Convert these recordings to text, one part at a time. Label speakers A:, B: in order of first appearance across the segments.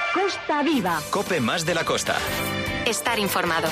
A: Costa Viva.
B: COPE más de la costa.
C: Estar informado.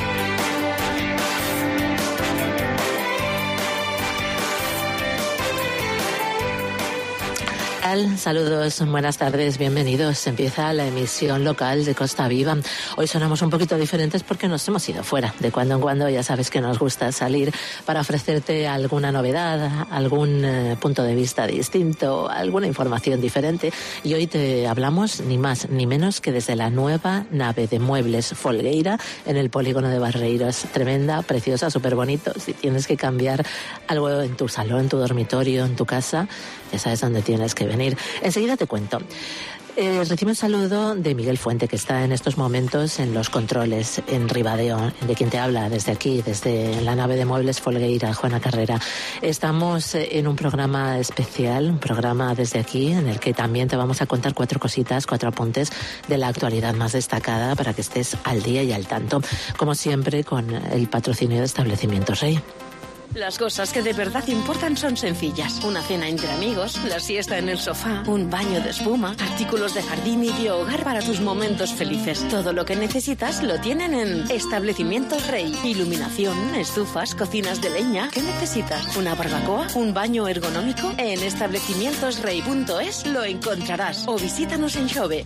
D: Saludos, buenas tardes, bienvenidos. Empieza la emisión local de Costa Viva. Hoy sonamos un poquito diferentes porque nos hemos ido fuera. De cuando en cuando ya sabes que nos gusta salir para ofrecerte alguna novedad, algún punto de vista distinto, alguna información diferente. Y hoy te hablamos ni más ni menos que desde la nueva nave de muebles Folgueira en el polígono de Barreiros. Tremenda, preciosa, súper bonito. Si tienes que cambiar algo en tu salón, en tu dormitorio, en tu casa, ya sabes dónde tienes que venir. Enseguida te cuento. Recibo un saludo de Miguel Fuente, que está en estos momentos en los controles en Ribadeo, de quien te habla desde aquí, desde la nave de muebles Folgueira, Juana Carrera. Estamos en un programa especial, un programa desde aquí, en el que también te vamos a contar 4 cositas, 4 apuntes de la actualidad más destacada para que estés al día y al tanto. Como siempre, con el patrocinio de Establecimientos Rey.
E: Las cosas que de verdad importan son sencillas. Una cena entre amigos, la siesta en el sofá, un baño de espuma, artículos de jardín y de hogar para tus momentos felices. Todo lo que necesitas lo tienen en Establecimientos Rey. Iluminación, estufas, cocinas de leña. ¿Qué necesitas? ¿Una barbacoa? ¿Un baño ergonómico? En establecimientosrey.es lo encontrarás. O visítanos en Xove.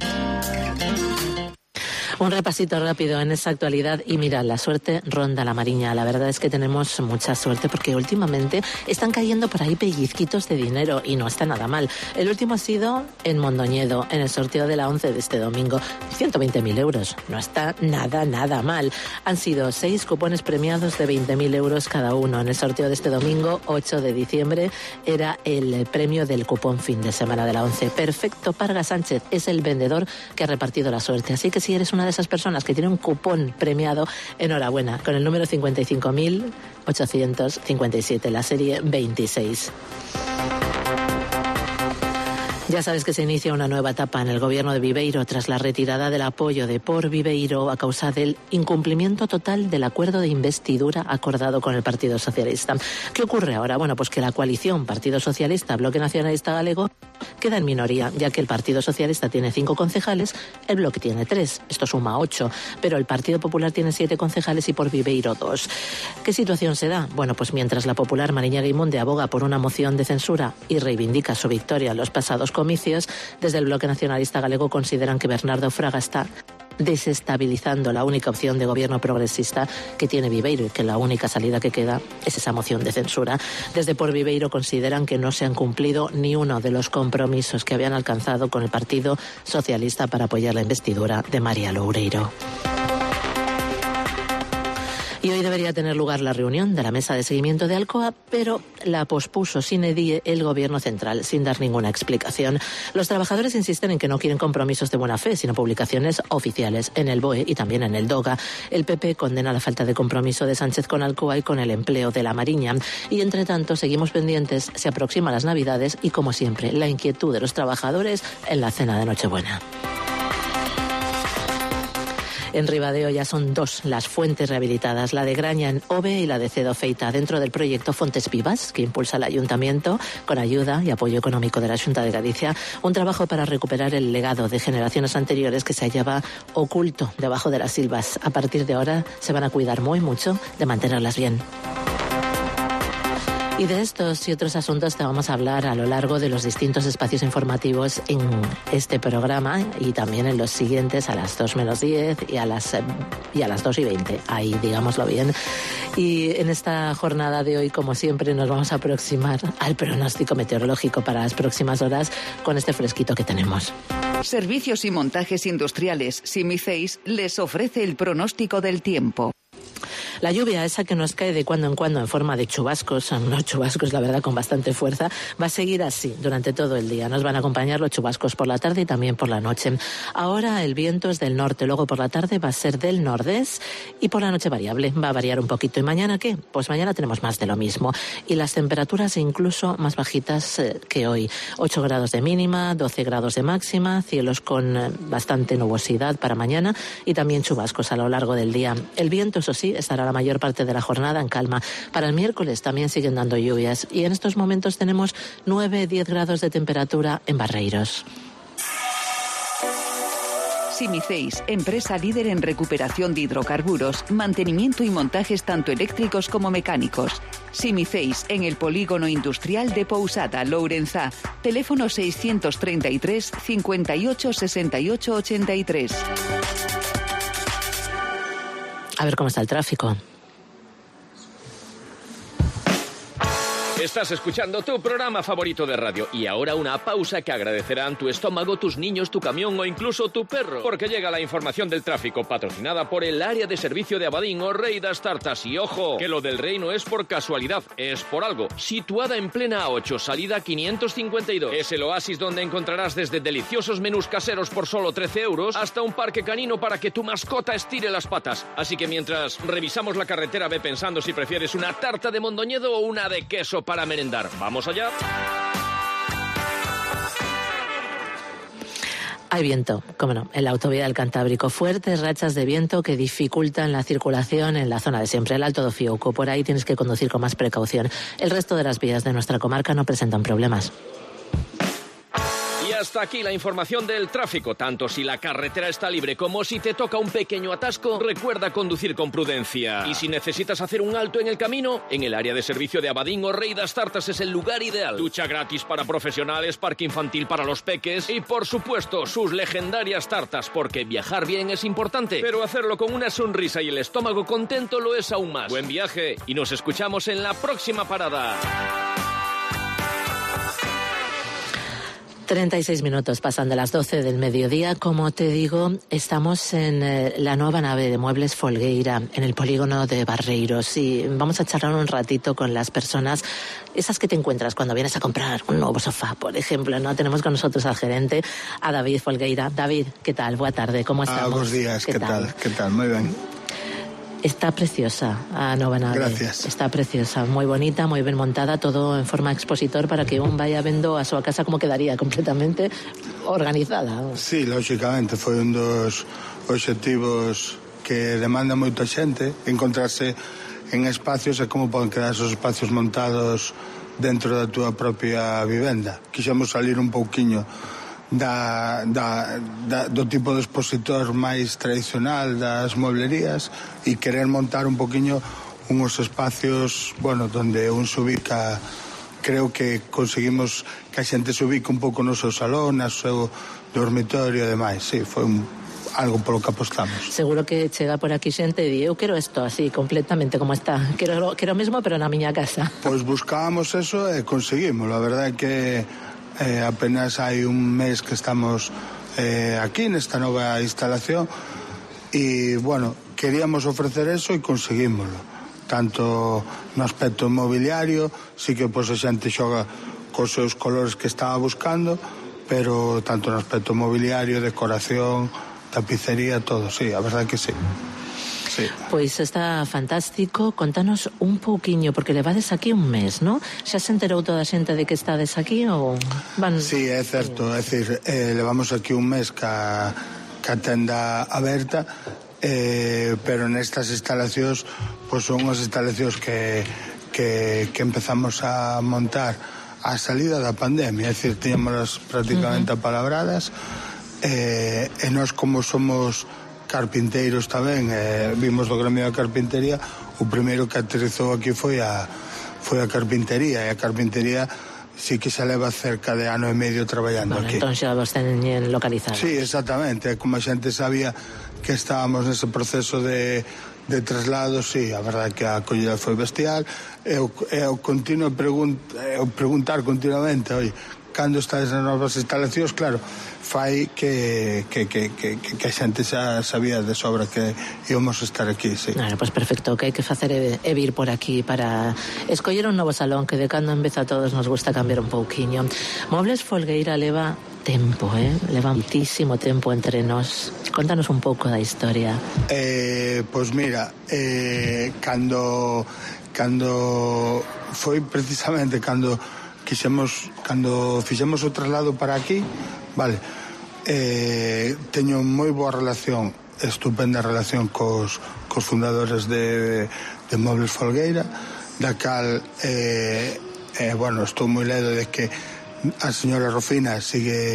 D: Un repasito rápido en esa actualidad y mira, la suerte ronda la Mariña. La verdad es que tenemos mucha suerte porque últimamente están cayendo por ahí pellizquitos de dinero y no está nada mal. El último ha sido en Mondoñedo, en el sorteo de la 11 de este domingo. 120.000 euros. No está nada mal. Han sido 6 cupones premiados de 20.000 euros cada uno. En el sorteo de este domingo, 8 de diciembre, era el premio del cupón fin de semana de la 11. Perfecto, Parga Sánchez es el vendedor que ha repartido la suerte. Así que si eres una de esas personas que tiene un cupón premiado, enhorabuena, con el número 55.857, la serie 26. Ya sabes que se inicia una nueva etapa en el gobierno de Viveiro tras la retirada del apoyo de Por Viveiro a causa del incumplimiento total del acuerdo de investidura acordado con el Partido Socialista. ¿Qué ocurre ahora? Bueno, pues que la coalición Partido Socialista, Bloque Nacionalista Galego queda en minoría, ya que el Partido Socialista tiene 5 concejales, el Bloque tiene 3, esto suma 8, pero el Partido Popular tiene 7 concejales y Por Viveiro 2. ¿Qué situación se da? Bueno, pues mientras la popular Mariña Guimonde aboga por una moción de censura y reivindica su victoria en los pasados comicios, desde el Bloque Nacionalista Galego consideran que Bernardo Fraga está desestabilizando la única opción de gobierno progresista que tiene Viveiro y que la única salida que queda es esa moción de censura. Desde Por Viveiro consideran que no se han cumplido ni uno de los compromisos que habían alcanzado con el Partido Socialista para apoyar la investidura de María Loureiro. Y hoy debería tener lugar la reunión de la mesa de seguimiento de Alcoa, pero la pospuso sine die el gobierno central, sin dar ninguna explicación. Los trabajadores insisten en que no quieren compromisos de buena fe, sino publicaciones oficiales en el BOE y también en el DOGA. El PP condena la falta de compromiso de Sánchez con Alcoa y con el empleo de la Mariña. Y entre tanto, seguimos pendientes, se aproximan las Navidades y, como siempre, la inquietud de los trabajadores en la cena de Nochebuena. En Ribadeo ya son 2 las fuentes rehabilitadas, la de Graña en Ove y la de Cedo Feita, dentro del proyecto Fontes Vivas, que impulsa el Ayuntamiento con ayuda y apoyo económico de la Xunta de Galicia, un trabajo para recuperar el legado de generaciones anteriores que se hallaba oculto debajo de las silvas. A partir de ahora se van a cuidar muy mucho de mantenerlas bien. Y de estos y otros asuntos te vamos a hablar a lo largo de los distintos espacios informativos en este programa y también en los siguientes a las 2 menos 10 y a las 2 y 20. Ahí, digámoslo bien. Y en esta jornada de hoy, como siempre, nos vamos a aproximar al pronóstico meteorológico para las próximas horas con este fresquito que tenemos.
F: Servicios y montajes industriales Simiceis les ofrece el pronóstico del tiempo.
D: La lluvia esa que nos cae de cuando en cuando en forma de chubascos, son unos chubascos la verdad con bastante fuerza, va a seguir así durante todo el día. Nos van a acompañar los chubascos por la tarde y también por la noche. Ahora el viento es del norte, luego por la tarde va a ser del nordés y por la noche variable, va a variar un poquito. ¿Y mañana qué? Pues mañana tenemos más de lo mismo y las temperaturas incluso más bajitas que hoy. 8 grados de mínima, 12 grados de máxima, cielos con bastante nubosidad para mañana y también chubascos a lo largo del día. El viento, eso sí, estará la mayor parte de la jornada en calma. Para el miércoles también siguen dando lluvias y en estos momentos tenemos 9-10 grados de temperatura en Barreiros.
F: Simiceis, empresa líder en recuperación de hidrocarburos, mantenimiento y montajes tanto eléctricos como mecánicos. Simiceis, en el polígono industrial de Pousada, Lourenzá. Teléfono 633 58 68 83.
D: A ver cómo está el tráfico.
A: Estás escuchando tu programa favorito de radio y ahora una pausa que agradecerán tu estómago, tus niños, tu camión o incluso tu perro. Porque llega la información del tráfico patrocinada por el área de servicio de Abadín o Rey das Tartas. Y ojo, que lo del Rey no es por casualidad, es por algo. Situada en plena A8, salida 552. Es el oasis donde encontrarás desde deliciosos menús caseros por solo 13 euros hasta un parque canino para que tu mascota estire las patas. Así que mientras revisamos la carretera, ve pensando si prefieres una tarta de Mondoñedo o una de queso para merendar. ¿Vamos allá?
D: Hay viento, cómo no, en la autovía del Cantábrico. Fuertes rachas de viento que dificultan la circulación en la zona de siempre, el Alto do Fiouco. Por ahí tienes que conducir con más precaución. El resto de las vías de nuestra comarca no presentan problemas.
A: Y hasta aquí la información del tráfico. Tanto si la carretera está libre como si te toca un pequeño atasco, recuerda conducir con prudencia. Y si necesitas hacer un alto en el camino, en el área de servicio de Abadín o Rey das Tartas es el lugar ideal. Ducha gratis para profesionales, parque infantil para los peques y, por supuesto, sus legendarias tartas, porque viajar bien es importante, pero hacerlo con una sonrisa y el estómago contento lo es aún más. Buen viaje y nos escuchamos en la próxima parada.
D: 36 minutos pasan de las 12 del mediodía. Como te digo, estamos en la nueva nave de Muebles Folgueira, en el polígono de Barreiros, y vamos a charlar un ratito con las personas, esas que te encuentras cuando vienes a comprar un nuevo sofá, por ejemplo, ¿no? Tenemos con nosotros al gerente, a David Folgueira. David, ¿qué tal? Buena tarde, ¿cómo estamos?
B: Buenos días, ¿qué tal? ¿Qué tal? Muy bien.
D: Está preciosa a nova nave.
B: Gracias.
D: Está preciosa, moi bonita, moi ben montada, todo en forma expositor para que un vaya vendo a súa casa como quedaría completamente organizada.
B: Sí, lógicamente, foi un dos obxectivos que demanda moita xente, encontrarse en espacios e como poden quedar esos espacios montados dentro da túa propia vivenda. Quixemos salir un pouquiño do tipo de expositor máis tradicional das mueblerías e querer montar un poquinho unos espacios, bueno, donde un se ubica. Creo que conseguimos que a xente se ubique un pouco no seu salón, no seu dormitorio e demais. Sí, foi algo polo que apostamos.
D: Seguro que chega por aquí xente e di, eu quero isto así, completamente como está. Quero mesmo, pero na miña casa.
B: Pois buscábamos eso e conseguimos. A verdade é que apenas hai un mes que estamos aquí nesta nova instalación e, bueno, queríamos ofrecer eso e conseguímoslo, tanto no aspecto mobiliario, sí que pois a xente xoga cos seus colores que estaba buscando, pero tanto no aspecto mobiliario, decoración, tapicería, todo, sí, a verdade que sí. Sí.
D: Pois está fantástico. Contanos un pouquiño, porque levades aquí un mes, ¿no? Xa se enterou toda a xente de que estades aquí ou van...
B: Sí, é certo, é dicir, levamos aquí un mes ca tenda aberta, pero nestas instalacións, pois son unhas instalacións que empezamos a montar a salida da pandemia, é dicir, tiñamos prácticamente apalabradas, e nós como somos carpinteiros tamén, vimos do gremio da carpintería, o primeiro que aterrizou aquí foi a carpintería, e a carpintería sí que se leva cerca de ano e medio traballando aquí.
D: Entón xa vos teñen localizados.
B: Sí, exactamente, como a xente sabía que estábamos nese proceso de traslado, sí, a verdade que a acollida foi bestial, e o continuo preguntar continuamente, oi, cando estades nas novas instalacións, claro, fai que a xente xa sabía de sobra que íbamos a estar aquí, sí.
D: Claro, pois perfecto, o que hai que facer é vir por aquí para escoller un novo salón, que de cando en vez a todos nos gusta cambiar un pouquiño. Muebles Folgueira leva tempo, leva muitísimo tempo entre nós. Contanos un pouco da historia.
B: Pois mira, cando foi precisamente cando fixemos o traslado para aquí, vale, teño moi boa relación, estupenda relación cos fundadores de Muebles Folgueira, da cal bueno, estou moi ledo de que a señora Rufina sigue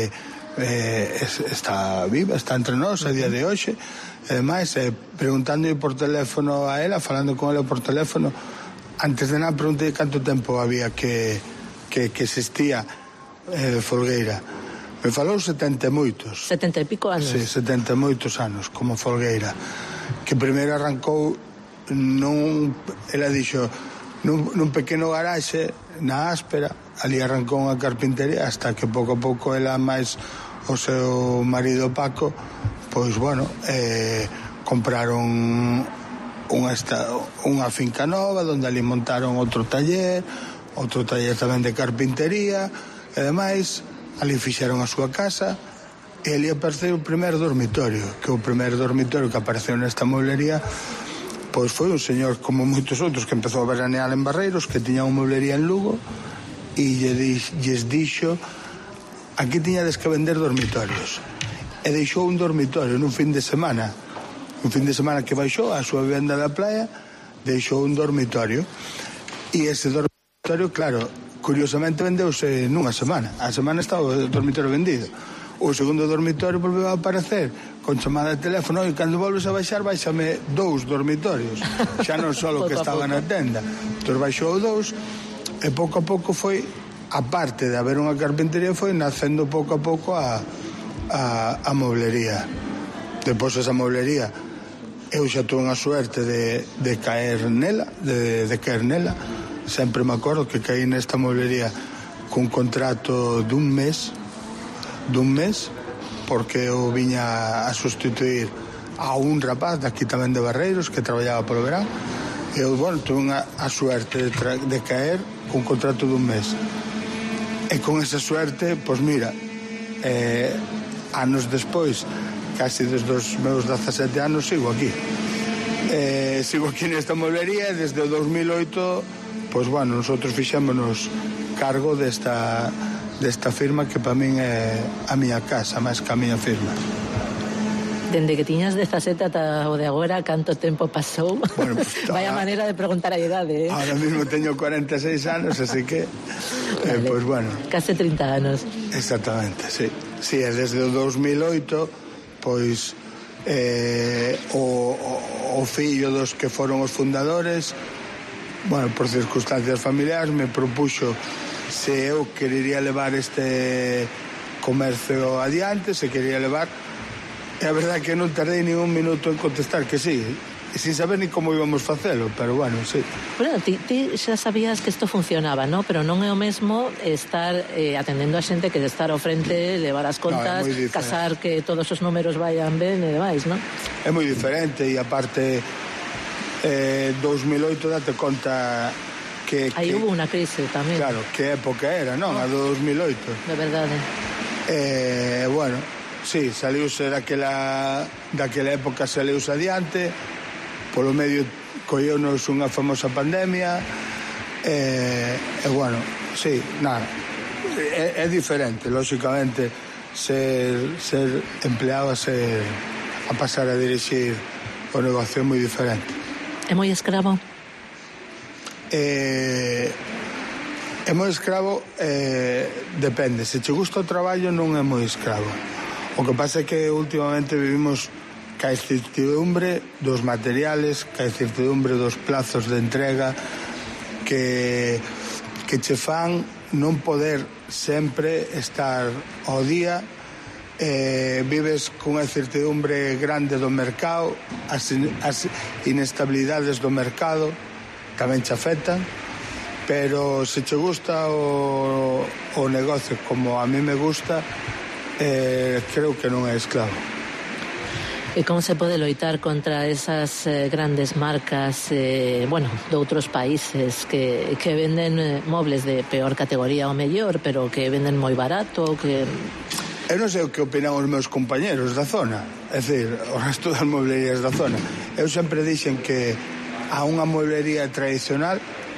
B: está viva, está entre nós a día de hoxe. E ademais, preguntándolle por teléfono a ela, falando con ela por teléfono, antes de nada preguntei canto tempo había que existía Folgueira. Me falou 70 e moitos.
D: 70 e pico anos.
B: Sí, 70 e moitos anos como Folgueira, que primeiro arrancou ela dixo nun pequeno garaxe na Áspera, ali arrancou unha carpintería hasta que pouco a pouco ela máis o seu marido Paco, pois bueno, compraron unha finca nova onde ali montaron outro taller tamén de carpintería, e ademais ali fixeron a súa casa, e ali apareceu o primeiro dormitorio, que o primeiro dormitorio que apareceu nesta mueblería pois foi un señor como moitos outros que empezou a veranear en Barreiros, que tiña unha mueblería en Lugo, e lles dixo: aquí tiñades que vender dormitorios, e deixou un dormitorio nun fin de semana que baixou a súa vivenda da playa, deixou un dormitorio, e ese dormitorio, claro, curiosamente vendeuse nunha semana. A semana estaba o dormitorio vendido. O segundo dormitorio volveu a aparecer con chamada de teléfono, e cando volves a baixar, baixame 2 dormitorios, xa non só o que estaba na tenda. Entón baixou 2, e pouco a pouco foi, aparte de haber unha carpintería, foi nacendo pouco a pouco a moblería. Depois esa moblería, eu xa tuve unha suerte de caer nela, de caer nela. Sempre me acordo que caí nesta moblería cun contrato dun mes, porque eu viña a sustituir a un rapaz daqui tamén de Barreiros que traballaba polo verán. Eu, bueno, tuve a suerte de caer cun contrato dun mes, e con esa suerte, pois mira, anos despois, casi desde os meus 17 anos, sigo aquí nesta moblería, e desde o 2008 pois bueno, nosotros fixémonos cargo desta firma, que para min é a miña casa máis que a miña firma.
D: Dende que tiñas 17 ata o de agora, canto tempo pasou? Bueno, pues, vaya manera de preguntar a idade,
B: Ahora mismo teño 46 anos, así que vale. Pois bueno,
D: case 30 anos.
B: Exactamente, sí. Sí, desde o 2008 pois o fillo dos que foron os fundadores, bueno, por circunstancias familiares, me propuxo se eu querería levar este comercio adiante, se quería levar, e a verdade é que non tardei ni un minuto en contestar que sí, sin saber ni como íbamos facelo, pero bueno, sí.
D: Bueno, ti xa sabías que isto funcionaba, ¿no? Pero non é o mesmo estar atendendo a xente que de estar ao frente, levar as contas, casar que todos os números vayan ben e demais, ¿no?
B: É moi diferente, e aparte 2008 date conta que
D: aí hubo unha crise tamén.
B: Claro, que época era, non? A do 2008.
D: De verdade.
B: Bueno, sí, saliuse daquela época, saliuse adiante, polo medio colleunos unha famosa pandemia, bueno, sí, nada, é diferente, lóxicamente, ser empleado a pasar a dirixir o negocio é moi diferente.
D: É moi escravo?
B: É moi escravo, depende. Se che gusta o traballo, non é moi escravo. O que pasa é que últimamente vivimos ca incertidumbre dos materiales, ca incertidumbre dos plazos de entrega, que che fan non poder sempre estar ao día. Vives cunha incertidumbre grande do mercado, as inestabilidades do mercado tamén che afectan, pero se che gusta o negocio como a mí me gusta, creo que non é esclavo.
D: E como se pode loitar contra esas grandes marcas, bueno, de outros países que venden mobles de peor categoría ou mellor, pero que venden moi barato, que...
B: Eu non sei o que opinan os meus compañeros da zona, é dicir, o resto das mueblerías da zona. Eu sempre dixen que a unha mueblería tradicional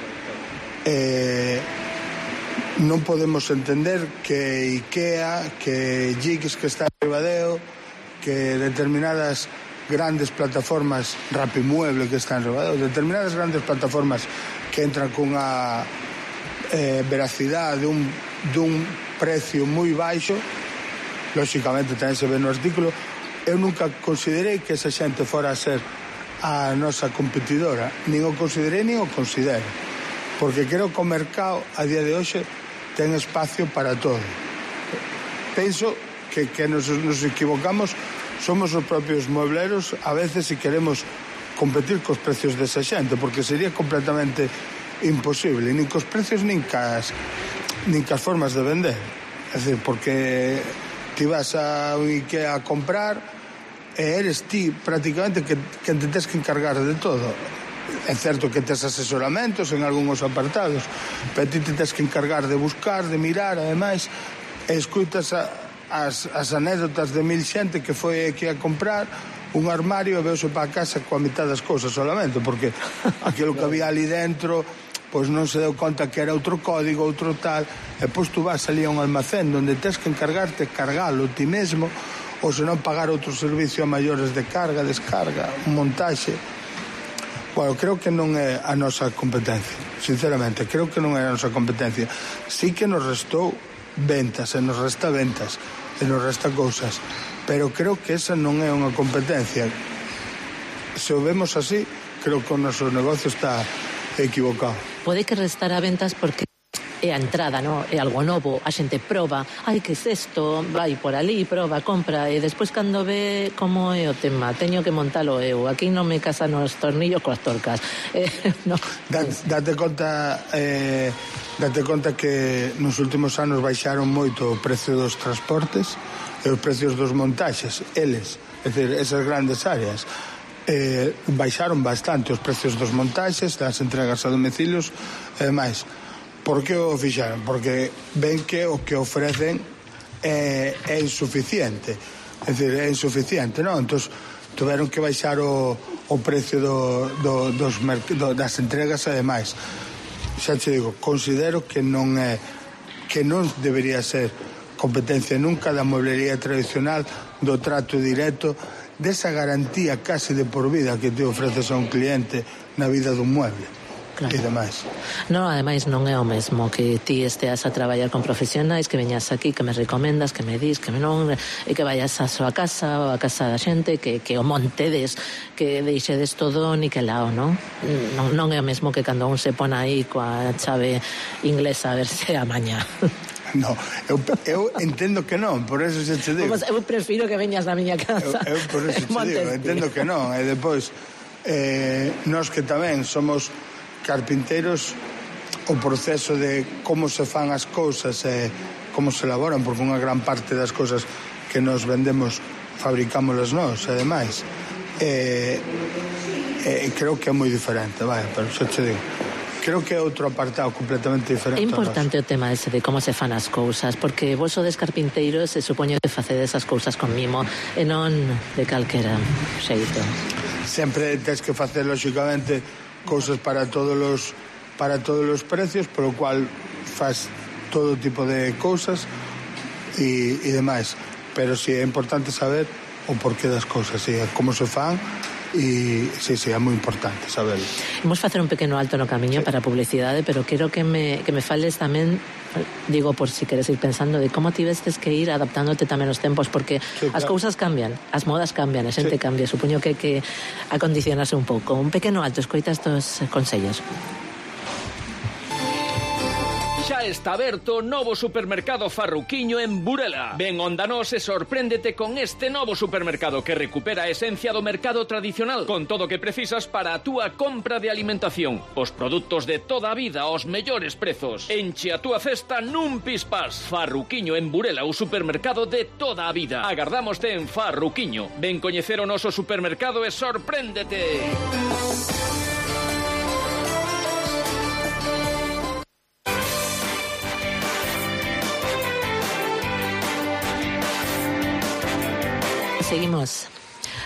B: non podemos entender que IKEA, que Giggs, que está en Ribadeo, que determinadas grandes plataformas, Rapimueble, que está en Ribadeo, determinadas grandes plataformas que entran cunha veracidade dun precio moi baixo, lóxicamente tamén se ve no artículo, eu nunca considerei que esa xente fora a ser a nosa competidora, nin o considerei nin o considero, porque creo que o mercado a día de hoxe ten espacio para todo. Penso que nos equivocamos somos os propios muebleros a veces se queremos competir cos precios desa xente, porque sería completamente imposible, nin cos precios nin cas formas de vender. É dicir, porque ti vas a un IKEA a comprar e eres ti prácticamente que te tens que encargar de todo. É certo que tes asesoramentos en algúns apartados, pero ti te tens que encargar de buscar, de mirar, ademais, e escutas as anécdotas de mil xente que foi aquí a comprar un armario e veuse para a casa coa mitad das cousas solamente, porque aquilo que había ali dentro pois non se deu conta que era outro código, outro tal, e pois tu vas ali a un almacén onde tens que encargarte cargalo ti mesmo, ou se non pagar outro servicio a maiores de carga, descarga, montaxe. Bueno, creo que non é a nosa competencia, sinceramente, creo que non é a nosa competencia. Sí que nos restou ventas, e nos resta ventas, e nos resta cousas, pero creo que esa non é unha competencia. Se o vemos así, creo que o noso negocio está equivocado.
D: Pode que restara ventas porque é a entrada, no? É algo novo, a xente proba, ai, que é isto, vai por ali, proba, compra, e despois cando ve como é o tema, teño que montalo eu, aquí non me casan os tornillos coas torcas. No.
B: Date conta que nos últimos anos baixaron moito o precio dos transportes e os precios dos montaxes, eles, é dicir, esas grandes áreas, baixaron bastante os precios dos montaxes, das entregas a domicilios e demais. Por que o fixaron? Porque ven que o que ofrecen é insuficiente. É dicir, é insuficiente, non? Entón, tuveron que baixar o precio das entregas e demais. Xa te digo, considero que non debería ser competencia nunca da mueblería tradicional, do trato directo, desa garantía casi de por vida que te ofreces a un cliente na vida dun mueble. Claro. E demais.
D: No, ademais non é o mesmo que ti esteas a traballar con profesionais, que veñas aquí, que me recomendas, que me dis, que me non, e que vayas á súa casa ou a casa da xente, que o montedes, que deixedes todo niquelado, non? Non é o mesmo que cando un se pon aí coa chave inglesa a ver se amaña.
B: No, eu entendo que non, por eso se te digo.
D: Eu prefiro que veñas da miña casa.
B: Eu por eso te digo, entendo que non, e depois nós que tamén somos carpinteiros, o proceso de como se fan as cousas e como se elaboran, porque unha gran parte das cousas que nos vendemos fabricámolas nós, e demais, creo que é moi diferente, vai, pero xa te digo, creo que é outro apartado completamente diferente.
D: É importante o tema ese de como se fan as cousas, porque vos sodes carpinteiros e supoño que facedes as cousas con mimo e non de calquera xeito.
B: Sempre tens que facer, lóxicamente, cousas para todos os precios, polo cual faz todo tipo de cousas e demais, pero si é importante saber o porqué das cousas e como se fan, e sí, é moi importante saberlo.
D: Imos facer un pequeno alto no camiño para a publicidade, pero quero que me fales tamén, digo, por si queres ir pensando de como tivestes que ir adaptándote tamén aos tempos, porque sí, claro, as cousas cambian, as modas cambian, a xente cambia, supoño que acondicionarse un pouco. Un pequeno alto, escoita estos consellos.
A: Xa está aberto o novo supermercado Farruquiño en Burela. Ven onda nós e sorpréndete con este novo supermercado que recupera a esencia do mercado tradicional, con todo o que precisas para a túa compra de alimentación. Os produtos de toda a vida aos mellores prezos. Enche a túa cesta nun pispás. Farruquiño en Burela, o supermercado de toda a vida. Agardámoste en Farruquiño. Ven coñecer o noso supermercado e sorpréndete.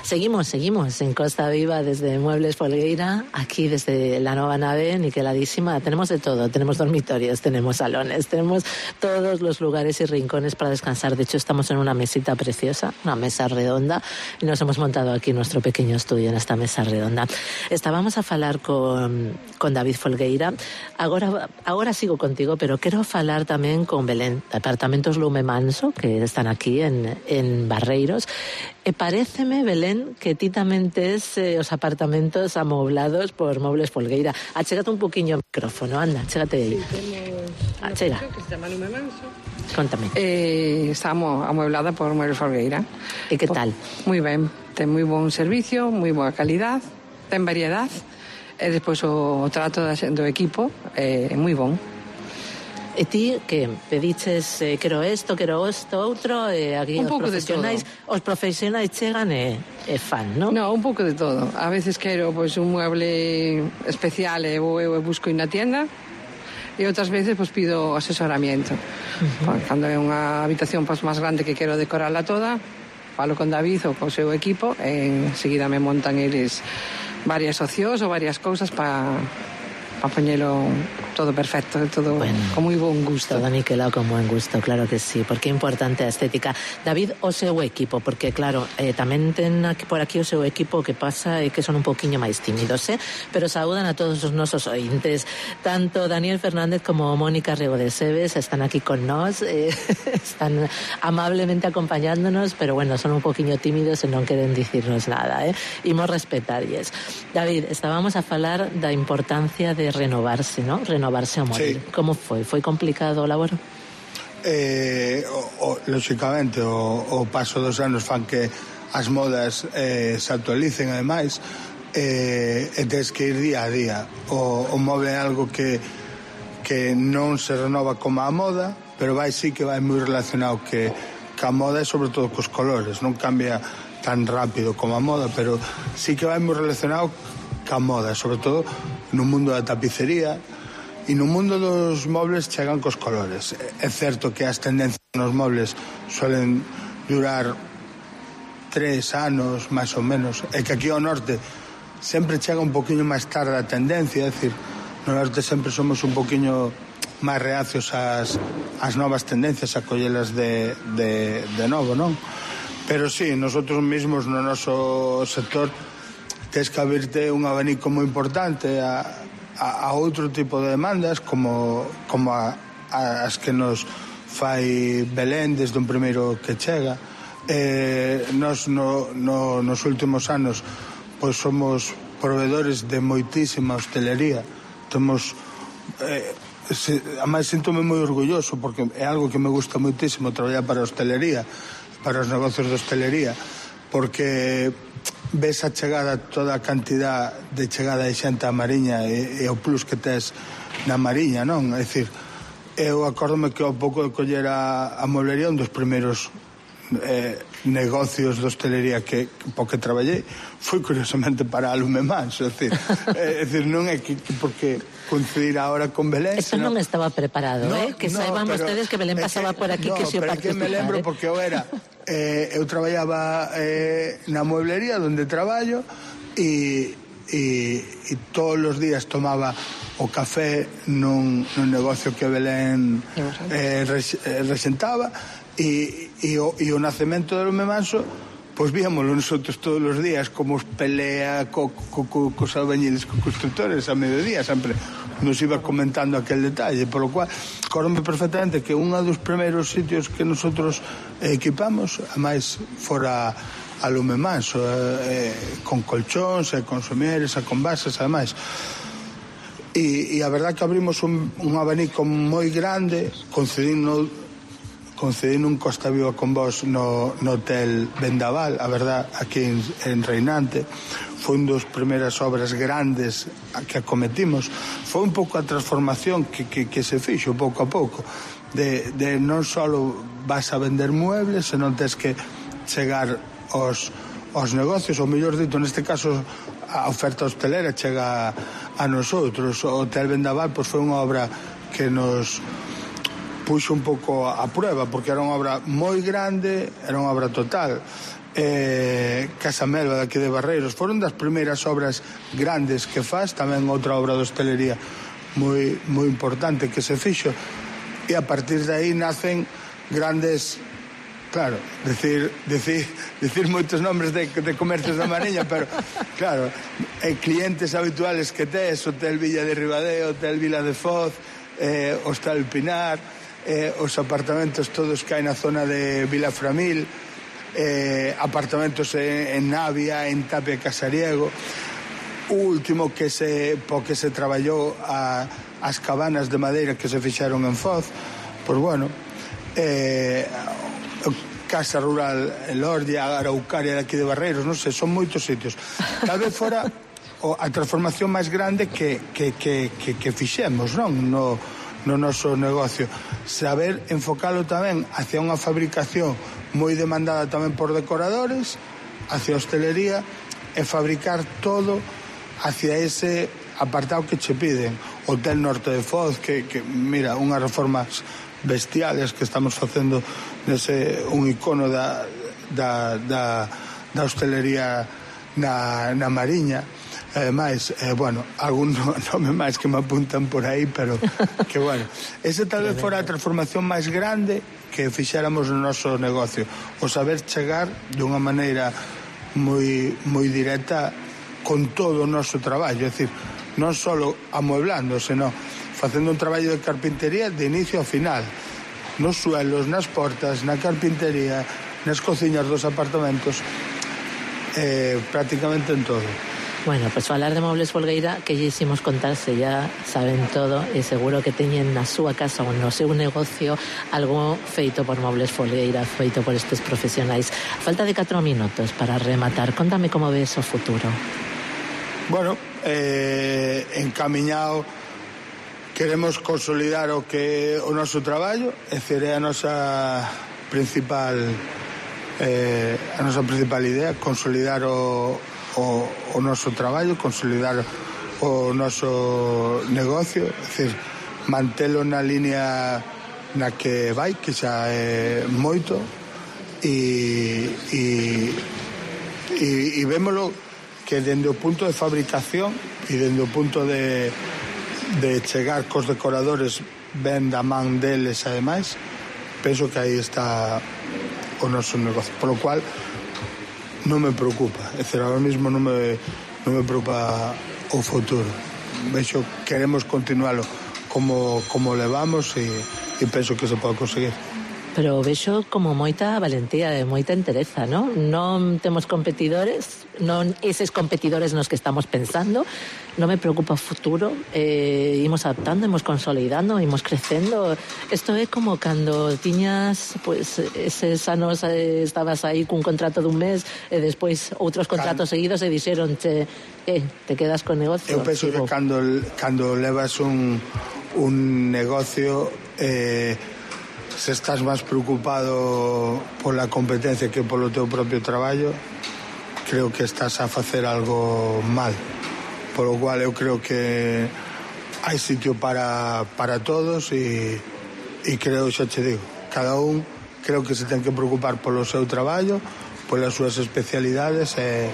D: Seguimos en Costa Viva desde Muebles Folgueira, aquí desde la nueva nave niqueladísima. Tenemos de todo, tenemos dormitorios, tenemos salones, tenemos todos los lugares y rincones para descansar. De hecho, estamos en una mesita preciosa, una mesa redonda, y nos hemos montado aquí nuestro pequeño estudio en esta mesa redonda. Estábamos a falar con David Folgueira. Agora sigo contigo, pero quero falar tamén con Belén, de Apartamentos Lume Manso, que están aquí en Barreiros. E paréceme, Belén, que ti tamén tes os apartamentos amoblados por Muebles Folgueira. Achégate un poquinho o micrófono, anda, chégate aí.
G: Sí, temos
D: Achega.
G: que se chama Lume Manso.
D: Contame.
G: Estamos amueblada por Muebles Folgueira.
D: E que tal?
G: Moi ben, ten moi bon servicio, moi boa calidad, ten variedad, e despois o trato do equipo é moi bon.
D: E ti, que pediches quero isto, outro, e aquí
G: Un
D: os profesionais chegan e fan, non?
G: No, un pouco de todo. A veces quero pois un mueble especial e vou eu e busco na tienda, e outras veces pois pido asesoramiento. Cando é unha habitación pois máis grande que quero decorarla toda, falo con David ou co seu equipo e enseguida me montan eles varias opcións ou varias cousas para poñelo todo perfecto, todo con moi bon gusto.
D: Todo niquelado con buen gusto, claro que sí, porque é importante a estética. David, o seu equipo, porque claro, tamén ten por aquí o seu equipo, que pasa é que son un poquinho máis tímidos, pero saúdan a todos os nosos ointes. Tanto Daniel Fernández como Mónica Rego de Sebes están aquí con nós, están amablemente acompañándonos, pero bueno, son un poquinho tímidos e non queren dicirnos nada, imos respetarlles. David, estábamos a falar da importancia de renovarse, ¿no? Renovarse o móvil. Sí. Como foi? Foi complicado o laboro?
B: Lógicamente, o paso dos anos fan que as modas se actualicen, ademais, e tens que ir día a día. O móvil é algo que non se renova como a moda, pero sí que vai moi relacionado que a moda é sobre todo cos colores, non cambia tan rápido como a moda, pero sí que vai moi relacionado ca moda, sobre todo no mundo da tapicería e no mundo dos mobles chegan cos colores. É certo que as tendencias nos mobles suelen durar 3 anos, máis ou menos, e que aquí ao norte sempre chega un poquinho máis tarde a tendencia, é dicir, no norte sempre somos un poquinho máis reacios ás novas tendencias, a collelas de novo, non? Pero sí, nosotros mesmos no noso sector tens que abrirte un abanico moi importante a outro tipo de demandas como as que nos fai Belén desde un primeiro que chega. Nos nos últimos anos pois somos proveedores de moitísima hostelería. Temos ademais síntome moi orgulloso porque é algo que me gusta moitísimo traballar para a hostelería, para os negocios de hostelería, porque ves a chegada, toda a cantidad de chegada de xente á Mariña e o plus que tes na Mariña, non? É dicir, eu acórdome que ao pouco de coller a mueblería, un dos primeiros negocios de hostelería que traballei foi curiosamente para a Lume Manso, é dicir, non é que porque coincidir ahora con Belén.
D: Esto non estaba preparado, que saiban vostedes que Belén pasaba por aquí, que se participar.
B: No, pero é que me lembro porque eu traballaba na mueblería onde traballo e todos os días tomaba o café nun negocio que Belén rexentaba e o nacemento do Lume Manso pois víamoslo nosotros todos os días como os pelea cos albañiles, cos constructores a mediodía, sempre nos iba comentando aquel detalle, por lo cual acórdome perfectamente que un dos primeiros sitios que nosotros equipamos a máis fora a Lume Manso, con colchóns e con somieres e con bases ademais, e a verdad que abrimos un abanico moi grande, concedindo un Costa Viva con vos no hotel Vendaval, a verdad, aquí en Reinante. Foi un dos primeiras obras grandes que acometimos. Foi un pouco a transformación que se fixo pouco a pouco, de non só vas a vender muebles, senón tens que chegar aos negocios, ou mellor dito, neste caso a oferta hostelera chega a nosotros. O hotel Vendaval pois foi unha obra que nos puxo un pouco a prueba, porque era unha obra moi grande, era unha obra total. Casa Melba daqui de Barreiros foron das primeiras obras grandes que faz, tamén outra obra de hostelería moi importante que se fixo, e a partir de aí nacen grandes, claro, decir moitos nombres de comercios da Mariña, pero claro, clientes habituales que tes: Hotel Villa de Ribadeo, Hotel Vila de Foz, Hostal Pinar, os apartamentos todos que hai na zona de Vilaframil, apartamentos en Navia, en Tapia Casariego. O último que se traballou as cabanas de madeira que se fixaron en Foz, pois bueno, Casa Rural Lordia, Araucaria de aquí de Barreiros, non sei, son moitos sitios. Tal vez fora a transformación máis grande que fixemos, non? No noso negocio. Saber enfocalo tamén hacia unha fabricación moi demandada tamén por decoradores, hacia hostelería, e fabricar todo hacia ese apartado que che piden. Hotel Norte de Foz, que mira, unhas reformas bestiales que estamos facendo nese un icono da hostelería na Mariña. Ademais, bueno, algún nome máis que me apuntan por aí, pero que bueno, ese tal vez fora a transformación máis grande que fixéramos no noso negocio, o saber chegar dunha maneira moi directa con todo o noso traballo, é dicir, non só amueblando, senón facendo un traballo de carpintería de inicio a final, nos suelos, nas portas, na carpintería, nas cociñas dos apartamentos, prácticamente en todo.
D: Bueno, pues falar de Mobles Folgueira, que lle hicimos contarse, ya saben todo, e seguro que teñen na súa casa ou no seu negocio algo feito por Mobles Folgueira, feito por estes profesionais. A falta de 4 minutos para rematar, contame como ves o futuro.
B: Bueno, encamiñado, queremos consolidar o noso traballo, é dicir, é a nosa principal idea, consolidar o noso traballo, consolidar o noso negocio, é dicir, mantelo na línea na que vai, que xa é moito, e vémolo que dende o punto de fabricación e dende o punto de chegar cos decoradores ben da man deles, ademais, penso que aí está o noso negocio, polo cual non me preocupa, é dicir, ahora mismo non me preocupa o futuro. Vexo, queremos continualo como levamos e penso que se pode conseguir.
D: Pero vexo como moita valentía e moita entereza, non? Non temos competidores, non eses competidores nos que estamos pensando. Non me preocupa o futuro, imos adaptando, imos consolidando, imos crecendo. Isto é como cando tiñas, pues, eses anos estabas aí cun contrato dun mes e despois outros contratos seguidos e dixeronche, te quedas con negocio.
B: Eu penso que cando levas un negocio, se estás máis preocupado pola competencia que polo teu propio traballo, creo que estás a facer algo mal. Polo cual eu creo que hai sitio para todos e creo, xa che digo, cada un creo que se ten que preocupar polo seu traballo, polas súas especialidades e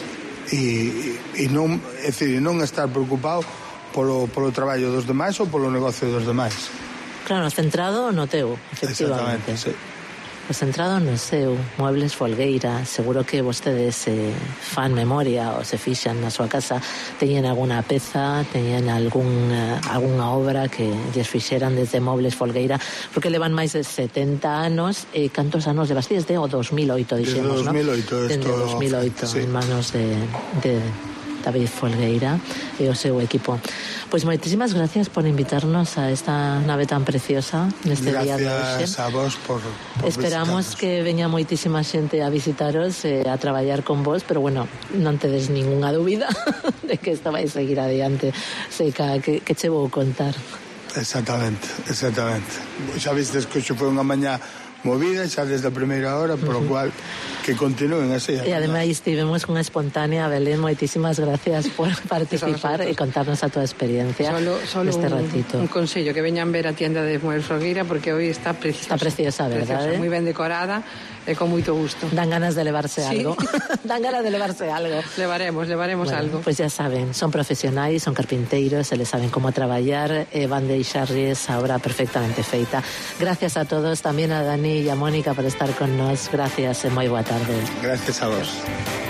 B: non, é dicir, non estar preocupado polo traballo dos demais ou polo negocio dos demais.
D: Claro, centrado no teu, efectivamente.
B: Exactamente, sí.
D: Centrado no seu, Muebles Folgueira, seguro que vostedes fan memoria ou se fixan na súa casa, teñen alguna peza, teñen algunha obra que lles fixeran desde Muebles Folgueira, porque levan máis de 70 anos. Cantos anos de Bastías? De o 2008, dixemos, non?
B: Desde
D: 2008,
B: sí.
D: En manos de David Folgueira e o seu equipo. Pois moitísimas gracias por invitarnos a esta nave tan preciosa neste día de hoxe.
B: Gracias a vos por
D: Esperamos que veña moitísima xente a visitaros, a traballar con vos, pero bueno, non tedes ningunha dúbida de que isto vai seguir adiante. Seica, que che vou contar.
B: Exactamente. Xa vistes que hoxe foi unha mañá movida, xa desde a primeira hora, por lo cual que continúen así.
D: E ademais tivemos unha espontánea. Belén, moitísimas gracias por participar e contarnos a túa experiencia neste ratito.
G: Un consello, que veñan ver a tienda de Muebles Folgueira, porque hoy está preciosa.
D: Está preciosa, verdade?
G: Moi ben decorada e con moito gusto.
D: Dan ganas de levarse algo. Dan ganas de levarse algo.
G: Levaremos bueno, algo.
D: Pues ya saben, son profesionais, son carpinteiros, se les saben como traballar e van deixarles a obra perfectamente feita. Gracias a todos, tamén a Dani e a Mónica por estar con nos. Gracias e moi boa tarde.
B: Gracias a vos.